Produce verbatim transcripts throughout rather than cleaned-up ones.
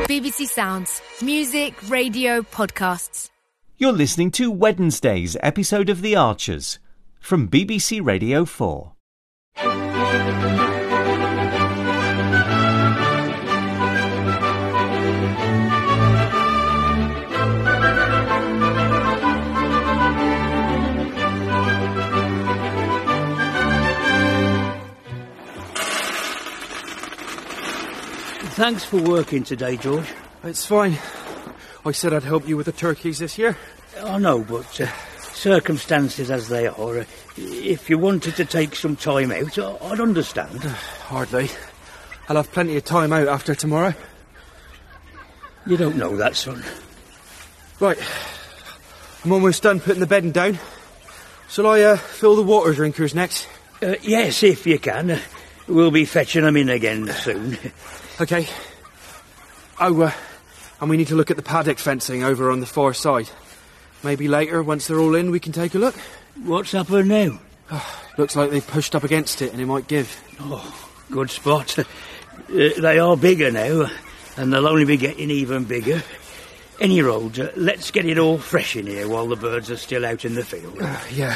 B B C Sounds. Music, radio, podcasts. You're listening to Wednesday's episode of The Archers from B B C Radio four. Thanks for working today, George. It's fine. I said I'd help you with the turkeys this year. I know, but uh, circumstances as they are, uh, if you wanted to take some time out, I'd understand. Hardly. I'll have plenty of time out after tomorrow. You don't know that, son. Right. I'm almost done putting the bedding down. Shall I uh, fill the water drinkers next? Uh, yes, if you can. Uh, we'll be fetching them in again soon. OK. Oh, uh, and we need to look at the paddock fencing over on the far side. Maybe later, once they're all in, we can take a look. What's happened now? Oh, looks like they've pushed up against it and it might give. Oh, good spot. Uh, they are bigger now, and they'll only be getting even bigger. Any road, uh, let's get it all fresh in here while the birds are still out in the field. Uh, yeah.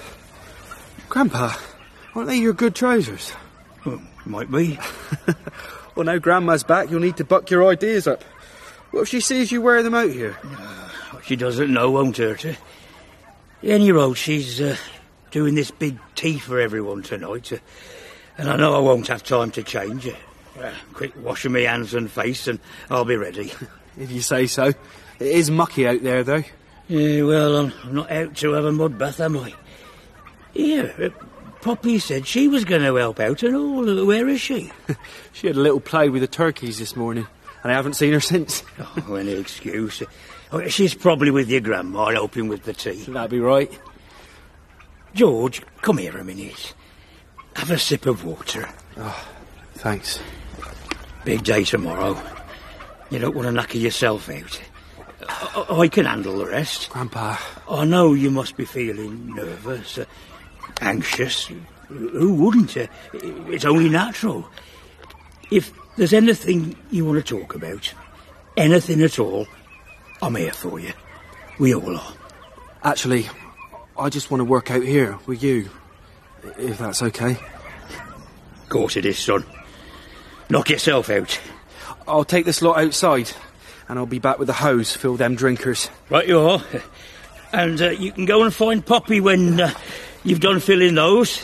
Grandpa, aren't they your good trousers? Well, might be. Well, now Grandma's back, you'll need to buck your ideas up. What if she sees you wear them out here? Uh, she doesn't know, won't hurt her. Any road, she's uh, doing this big tea for everyone tonight, uh, and I know I won't have time to change. Uh, quick washing my hands and face, and I'll be ready. If you say so. It is mucky out there, though. Yeah, well, I'm, I'm not out to have a mud bath, am I? Here, uh, Poppy said she was going to help out and all. Where is she? She had a little play with the turkeys this morning, and I haven't seen her since. Oh, any excuse. Oh, she's probably with your grandma helping with the tea. That'd be right. George, come here a minute. Have a sip of water. Oh, thanks. Big day tomorrow. You don't want to knacker yourself out. I, I can handle the rest. Grandpa. I know you must be feeling nervous, uh, anxious. Who wouldn't? Uh, it's only natural. If there's anything you want to talk about, anything at all, I'm here for you. We all are. Actually, I just want to work out here with you, if that's OK. Of course it is, son. Knock yourself out. I'll take this lot outside, and I'll be back with the hose, fill them drinkers. Right you are. And uh, you can go and find Poppy when uh, you've done filling those.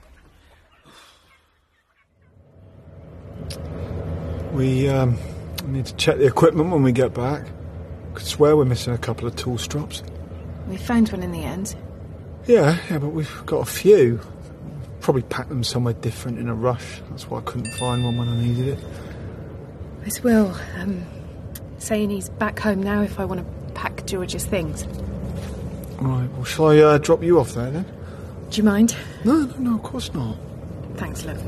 We um, need to check the equipment when we get back. Could swear we're missing a couple of tool strops. We found one in the end. Yeah, yeah, but we've got a few. Probably packed them somewhere different in a rush. That's why I couldn't find one when I needed it. Where's Will? Um, saying he's back home now if I want to pack George's things. Right, well, shall I uh, drop you off there then? Do you mind? No, no, no, of course not. Thanks, love.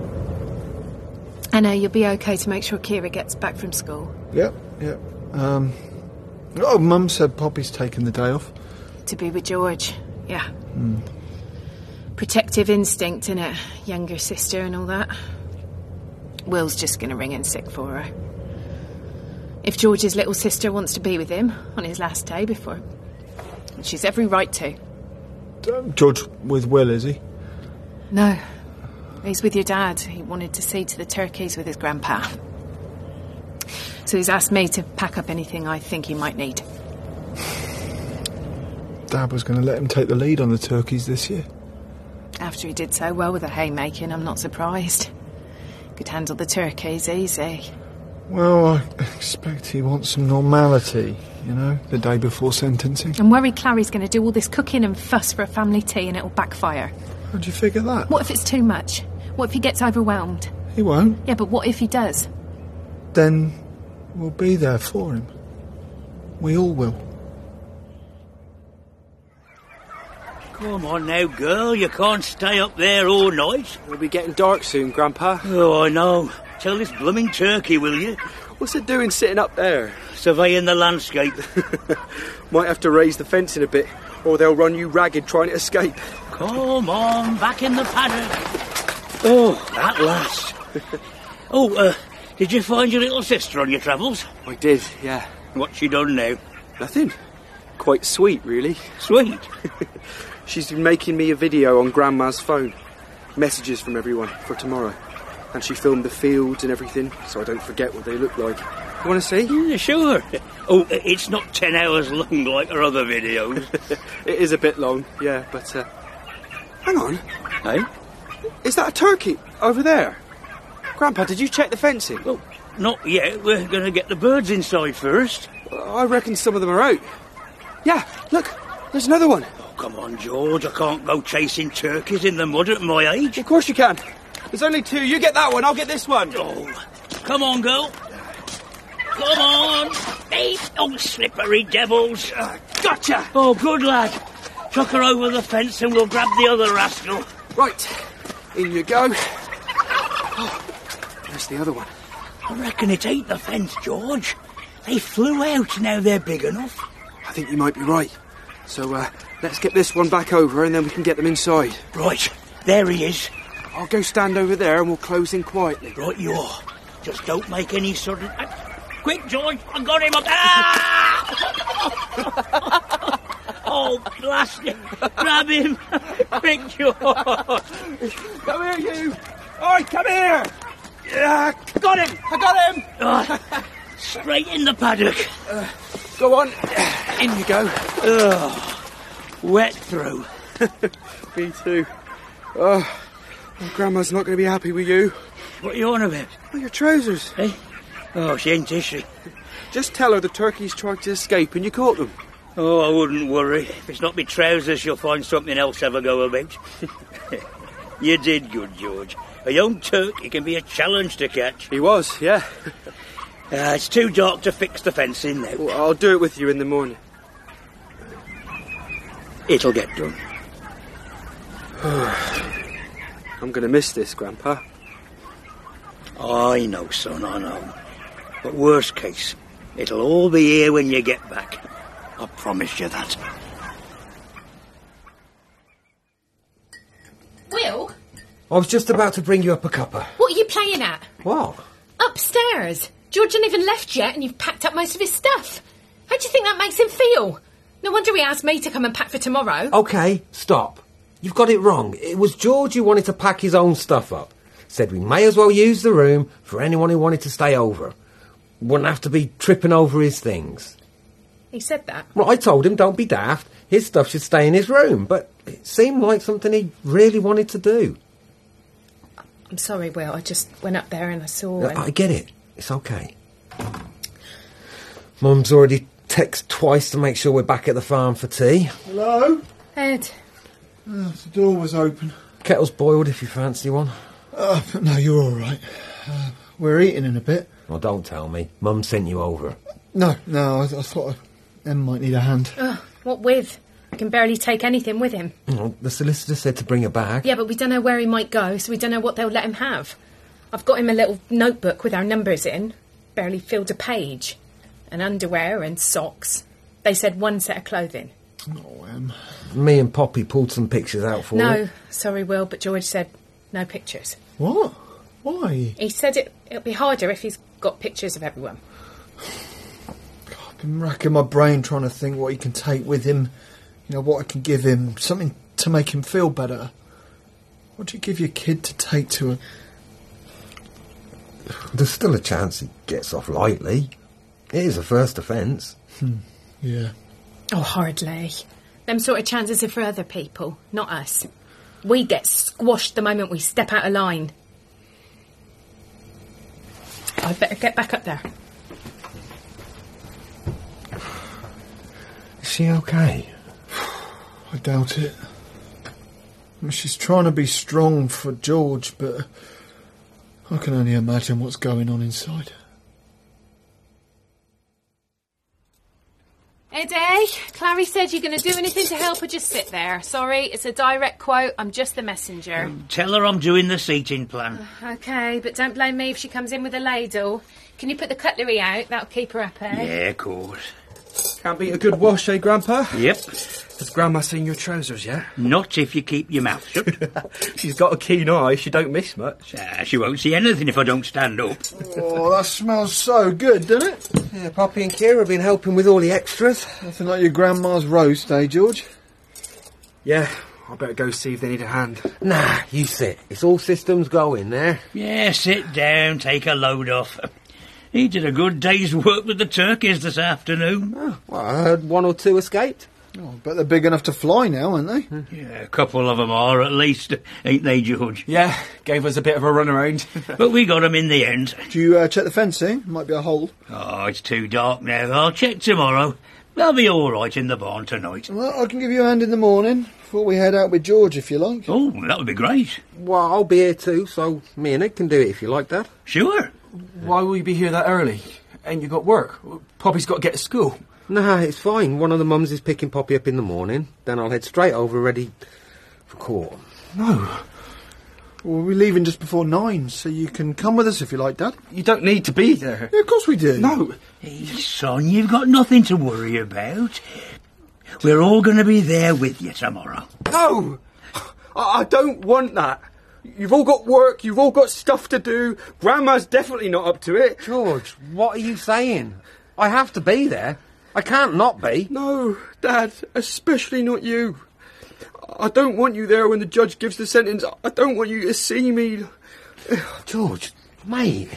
I know you'll be OK to make sure Kira gets back from school. Yep, yep. Um, oh, Mum said Poppy's taken the day off. To be with George, yeah. Mm. Protective instinct, innit? Younger sister and all that. Will's just going to ring in sick for her. If George's little sister wants to be with him on his last day before... She's every right to. George with Will, is he? No. He's with your dad. He wanted to see to the turkeys with his grandpa. So he's asked me to pack up anything I think he might need. Dad was going to let him take the lead on the turkeys this year. After he did so well with the haymaking, I'm not surprised. Could handle the turkeys easy. Well, I expect he wants some normality, you know, the day before sentencing. I'm worried Clary's going to do all this cooking and fuss for a family tea and it'll backfire. How'd you figure that? What if it's too much? What if he gets overwhelmed? He won't. Yeah, but what if he does? Then we'll be there for him. We all will. Come on now, girl. You can't stay up there all night. It'll be getting dark soon, Grandpa. Oh, I know. Tell this blooming turkey, will you? What's it doing sitting up there? Surveying the landscape. Might have to raise the fencing a bit, or they'll run you ragged trying to escape. Come on, back in the paddock. Oh, at last. Oh, uh, Did you find your little sister on your travels? I did, yeah. What's she done now? Nothing. Quite sweet, really. Sweet. She's been making me a video on Grandma's phone. Messages from everyone for tomorrow. And she filmed the fields and everything, so I don't forget what they look like. You want to see? Yeah, sure. Oh, it's not ten hours long like her other videos. It is a bit long, yeah, but... Uh... Hang on. Hey? Is that a turkey over there? Grandpa, did you check the fencing? Well, not yet. We're going to get the birds inside first. I reckon some of them are out. Yeah, look, there's another one. Oh, come on, George. I can't go chasing turkeys in the mud at my age. Of course you can. There's only two. You get that one, I'll get this one. Oh, come on, girl. Come on. Hey, oh, slippery devils. Uh, gotcha. Oh, good lad. Chuck her over the fence and we'll grab the other rascal. Right, in you go. Oh, there's the other one. I reckon it ain't the fence, George. They flew out, now they're big enough. I think you might be right. So, uh, let's get this one back over and then we can get them inside. Right, there he is. I'll go stand over there and we'll close in quietly. Right you are. Just don't make any sudden... Uh, quick, George, I got him up... Ah! Oh, blast him. Grab him. Quick, George. Come here, you. Oi, come here. Yeah, got him. I got him. Uh, straight in the paddock. Uh, go on. In you go. Oh, wet through. Me too. Oh, well, Grandma's not going to be happy with you. What are you on about? Oh, your trousers. Eh? Oh, she ain't, is she? Just tell her the turkeys tried to escape and you caught them. Oh, I wouldn't worry. If it's not my trousers, she'll find something else to have a go about. You did good, George. A young turkey can be a challenge to catch. He was, yeah. uh, it's too dark to fix the fence in now. Well, I'll do it with you in the morning. It'll get done. I'm going to miss this, Grandpa. I know, son, I know. But worst case, it'll all be here when you get back. I promise you that. Will? I was just about to bring you up a cuppa. What are you playing at? What? Upstairs. George hasn't even left yet and you've packed up most of his stuff. How do you think that makes him feel? No wonder he asked me to come and pack for tomorrow. OK, stop. You've got it wrong. It was George who wanted to pack his own stuff up. Said we may as well use the room for anyone who wanted to stay over. Wouldn't have to be tripping over his things. He said that? Well, I told him don't be daft. His stuff should stay in his room. But it seemed like something he really wanted to do. I'm sorry, Will. I just went up there and I saw... And... I get it. It's OK. Mum's already texted twice to make sure we're back at the farm for tea. Hello? Ed. Oh, the door was open. Kettle's boiled if you fancy one. Uh, no, you're all right. Uh, we're eating in a bit. Well, don't tell me. Mum sent you over. No, no, I, I thought Em might need a hand. Oh, what with? He can barely take anything with him. Well, the solicitor said to bring a bag. Yeah, but we don't know where he might go, so we don't know what they'll let him have. I've got him a little notebook with our numbers in. Barely filled a page. And underwear and socks. They said one set of clothing. Oh, Em. Me and Poppy pulled some pictures out for No, him. sorry, Will, but George said no pictures. What? Why? He said it, it'll be harder if he's got pictures of everyone. God, I've been racking my brain trying to think what he can take with him. You know, what I can give him. Something to make him feel better. What do you give your kid to take to a... There's still a chance he gets off lightly. It is a first offence. Hmm, yeah. Oh, hardly. Them sort of chances are for other people, not us. We get squashed the moment we step out of line. I'd better get back up there. Is she okay? I doubt it. I mean, she's trying to be strong for George, but I can only imagine what's going on inside. Eddie, Clary said you're going to do anything to help or just sit there. Sorry, it's a direct quote. I'm just the messenger. Tell her I'm doing the seating plan. OK, but don't blame me if she comes in with a ladle. Can you put the cutlery out? That'll keep her up, eh? Yeah, of course. Can't beat a good wash, eh, Grandpa? Yep. Has Grandma seen your trousers yet? Not if you keep your mouth shut. She's got a keen eye. She don't miss much. Ah, she won't see anything if I don't stand up. Oh, that smells so good, doesn't it? Yeah, Poppy and Kira have been helping with all the extras. Nothing like your grandma's roast, eh, George? Yeah, I better go see if they need a hand. Nah, you sit. It's all systems go in there. Yeah, sit down, take a load off. He did a good day's work with the turkeys this afternoon. Oh, well, I heard one or two escaped. Oh, but they're big enough to fly now, aren't they? Yeah, a couple of them are, at least, ain't they, George? Yeah, gave us a bit of a run around. But we got 'em in the end. Do you uh, check the fencing? Might be a hole. Oh, it's too dark now. I'll check tomorrow. They'll be all right in the barn tonight. Well, I can give you a hand in the morning before we head out with George, if you like. Oh, that would be great. Well, I'll be here too, so me and Ed can do it if you like that. Sure. Why will you be here that early? Ain't you got work? Poppy's got to get to school. Nah, it's fine. One of the mums is picking Poppy up in the morning. Then I'll head straight over ready for court. No. Well, we're leaving just before nine, so you can come with us if you like, Dad. You don't need to be there. Yeah, of course we do. No. Hey, son, you've got nothing to worry about. We're all going to be there with you tomorrow. No! I, I don't want that. You've all got work, you've all got stuff to do. Grandma's definitely not up to it. George, what are you saying? I have to be there. I can't not be. No, Dad, especially not you. I don't want you there when the judge gives the sentence. I don't want you to see me. George, mate.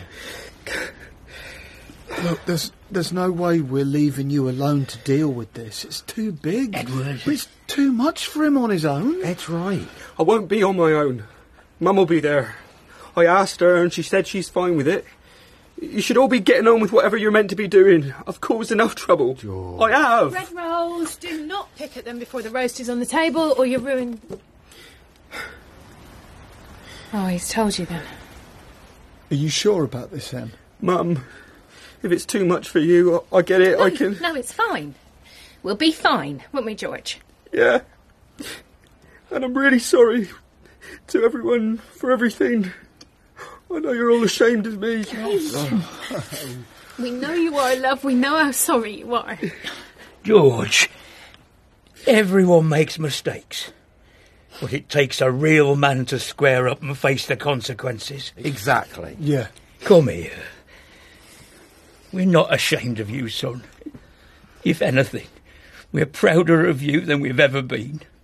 Look, there's there's no way we're leaving you alone to deal with this. It's too big. Edward. It's too much for him on his own. Ed's right. I won't be on my own. Mum will be there. I asked her and she said she's fine with it. You should all be getting on with whatever you're meant to be doing. I've caused enough trouble. George. I have. Red rolls, do not pick at them before the roast is on the table or you ruin... Oh, he's told you then. Are you sure about this, Em? Mum, if it's too much for you, I, I get it. No, I can... no, it's fine. We'll be fine, won't we, George? Yeah. And I'm really sorry to everyone for everything. I know you're all ashamed of me. We know you are, love. We know how sorry you are. George, everyone makes mistakes. But it takes a real man to square up and face the consequences. Exactly. Yeah. Come here. We're not ashamed of you, son. If anything, we're prouder of you than we've ever been.